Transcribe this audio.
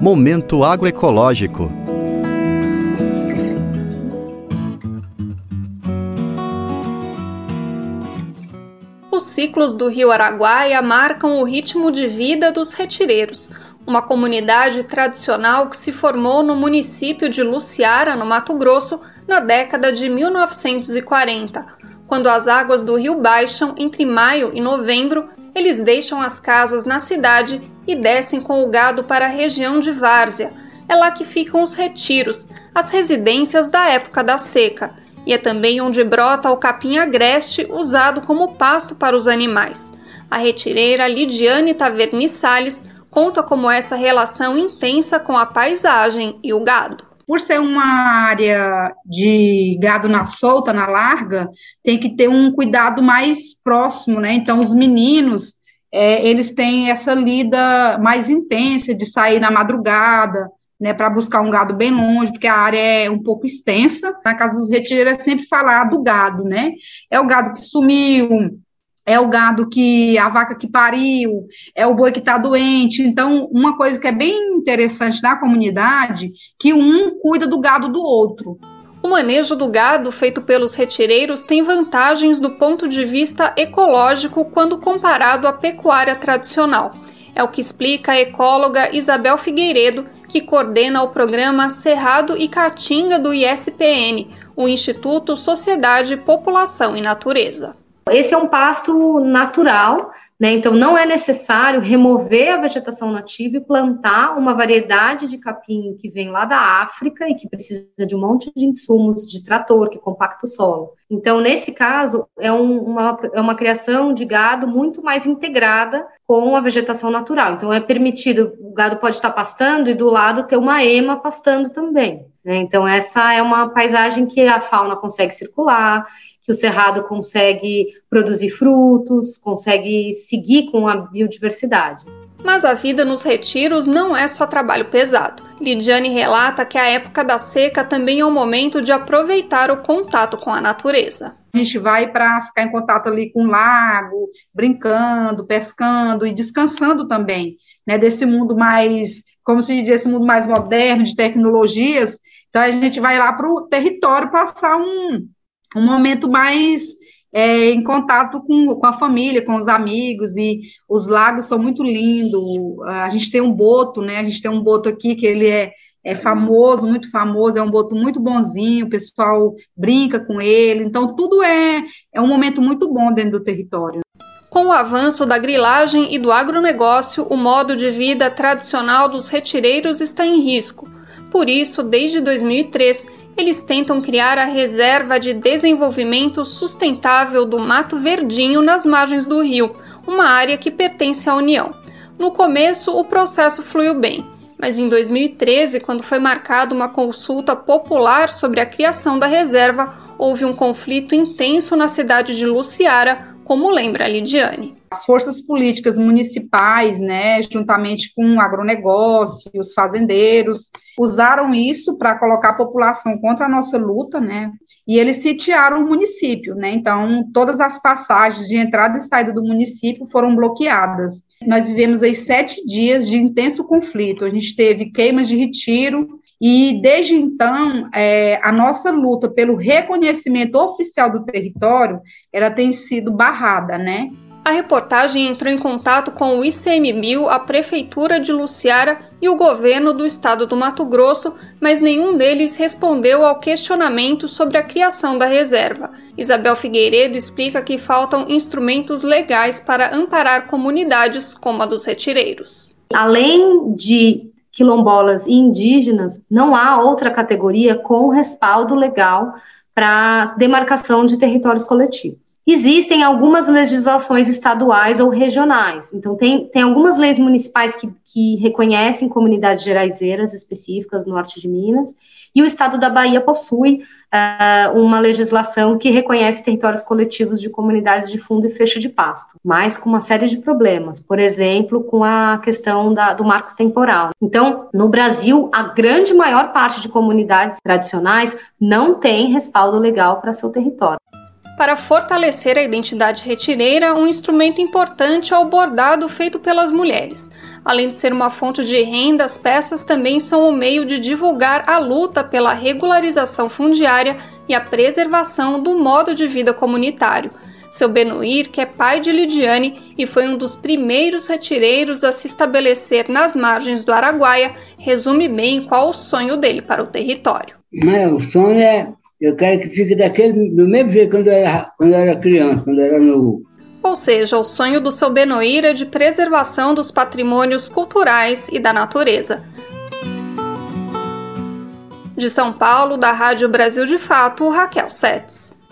Momento Agroecológico. Os ciclos do Rio Araguaia marcam o ritmo de vida dos retireiros, uma comunidade tradicional que se formou no município de Luciara, no Mato Grosso, na década de 1940. Quando as águas do rio baixam entre maio e novembro, eles deixam as casas na cidade e descem com o gado para a região de Várzea. É lá que ficam os retiros, as residências da época da seca. E é também onde brota o capim agreste, usado como pasto para os animais. A retireira Lidiane Taverni Salles conta como essa relação intensa com a paisagem e o gado. Por ser uma área de gado na solta, na larga, tem que ter um cuidado mais próximo, né? Então, os meninos, eles têm essa lida mais intensa de sair na madrugada, né, para buscar um gado bem longe, porque a área é um pouco extensa. Na casa dos retireiros é sempre falar do gado, né? É o gado que sumiu, é o gado que, a vaca que pariu, é o boi que está doente. Então, uma coisa que é bem interessante na comunidade, que um cuida do gado do outro. O manejo do gado feito pelos retireiros tem vantagens do ponto de vista ecológico quando comparado à pecuária tradicional. É o que explica a ecóloga Isabel Figueiredo, que coordena o programa Cerrado e Caatinga do ISPN, o Instituto Sociedade, População e Natureza. Esse é um pasto natural, né? Então não é necessário remover a vegetação nativa e plantar uma variedade de capim que vem lá da África e que precisa de um monte de insumos de trator, que compacta o solo. Então, nesse caso, é uma criação de gado muito mais integrada com a vegetação natural. Então, é permitido, o gado pode estar pastando e do lado ter uma ema pastando também, né? Então, essa é uma paisagem que a fauna consegue circular, que o cerrado consegue produzir frutos, consegue seguir com a biodiversidade. Mas a vida nos retiros não é só trabalho pesado. Lidiane relata que a época da seca também é um momento de aproveitar o contato com a natureza. A gente vai para ficar em contato ali com o lago, brincando, pescando e descansando também, né, desse mundo mais, como se diz, esse mundo mais moderno, de tecnologias. Então a gente vai lá para o território passar um momento mais em contato com a família, com os amigos, e os lagos são muito lindos. A gente tem um boto, né? A gente tem um boto aqui que ele é famoso, muito famoso, é um boto muito bonzinho, o pessoal brinca com ele, então tudo é um momento muito bom dentro do território. Com o avanço da grilagem e do agronegócio, o modo de vida tradicional dos retireiros está em risco. Por isso, desde 2003, eles tentam criar a Reserva de Desenvolvimento Sustentável do Mato Verdinho nas margens do rio, uma área que pertence à União. No começo, o processo fluiu bem, mas em 2013, quando foi marcada uma consulta popular sobre a criação da reserva, houve um conflito intenso na cidade de Luciara, como lembra a Lidiane. As forças políticas municipais, né, juntamente com o agronegócio e os fazendeiros, usaram isso para colocar a população contra a nossa luta, né, e eles sitiaram o município, né, então todas as passagens de entrada e saída do município foram bloqueadas. Nós vivemos aí 7 dias de intenso conflito, a gente teve queimas de retiro, e desde então, a nossa luta pelo reconhecimento oficial do território, ela tem sido barrada, né? A reportagem entrou em contato com o ICMBio, a Prefeitura de Luciara e o governo do estado do Mato Grosso, mas nenhum deles respondeu ao questionamento sobre a criação da reserva. Isabel Figueiredo explica que faltam instrumentos legais para amparar comunidades como a dos retireiros. Além de quilombolas e indígenas, não há outra categoria com respaldo legal para demarcação de territórios coletivos. Existem algumas legislações estaduais ou regionais, então tem algumas leis municipais que reconhecem comunidades geraizeiras específicas no norte de Minas, e o estado da Bahia possui uma legislação que reconhece territórios coletivos de comunidades de fundo e fecho de pasto, mas com uma série de problemas, por exemplo, com a questão do marco temporal. Então, no Brasil, a grande maior parte de comunidades tradicionais não tem respaldo legal para seu território. Para fortalecer a identidade retireira, um instrumento importante é o bordado feito pelas mulheres. Além de ser uma fonte de renda, as peças também são um meio de divulgar a luta pela regularização fundiária e a preservação do modo de vida comunitário. Seu Benoir, que é pai de Lidiane e foi um dos primeiros retireiros a se estabelecer nas margens do Araguaia, resume bem qual o sonho dele para o território. O sonho é, eu quero que fique do mesmo jeito quando eu era criança, quando eu era novo. Ou seja, o sonho do seu Benoir é de preservação dos patrimônios culturais e da natureza. De São Paulo, da Rádio Brasil de Fato, Raquel Setz.